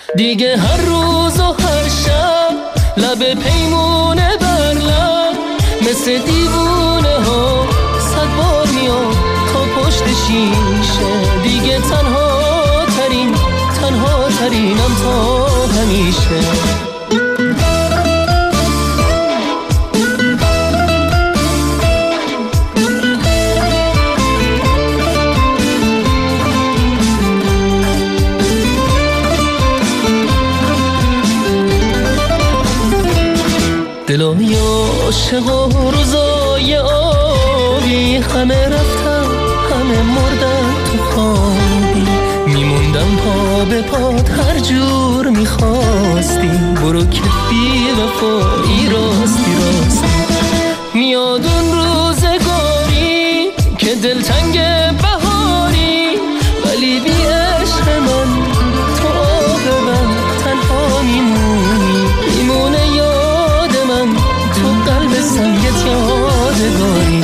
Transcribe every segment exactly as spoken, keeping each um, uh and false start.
دیگه هر روز و هر شب لب پیمونه بر لب، مثل دیوونه ها صد بار میام تا پشت شیشه. دیگه تنها ترین تنها ترینم تا همیشه. دلای عاشق و روزای آبی، همه رفتن همه مردن تو خوابی. میموندم پا به پات هر جور میخواستی، برو که بی وفایی راستی راستی. میاد اون روزگاری که دلتنگ بهاری، ولی بی عشق من تو آب من تنها میمونی. میمونه یاد من تو قلب سنگت یادگاری.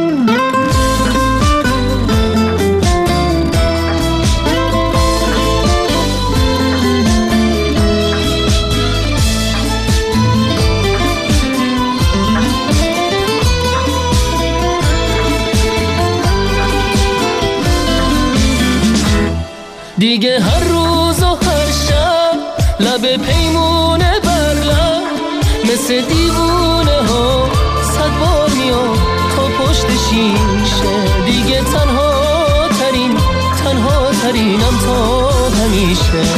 دیگه هر روز و هر شب لب پیمونه بر لب، مثل دیوونه ها صد بار میام تا پشت شیشه. دیگه تنها ترین تنها ترینم تا همیشه.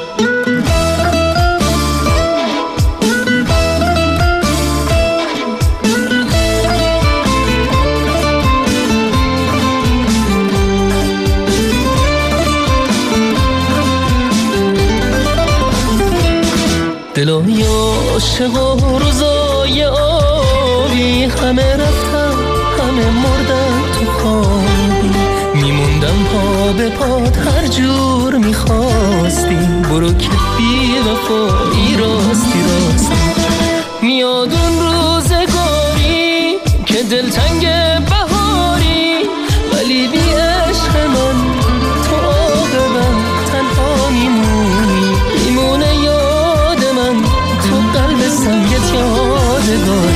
دلای عاشق و روزای آبی، همه رفتن همه مردن تو خوابی. میموندم پا به پات هر جور میخواستی، برو که بی وفایی راستی راستی. میاد اون روزگاری که دلتنگ بهاری، ولی بی عشق من تو آب من تنها میمونی. میمونه یاد من تو قلب سنگت یادگاری.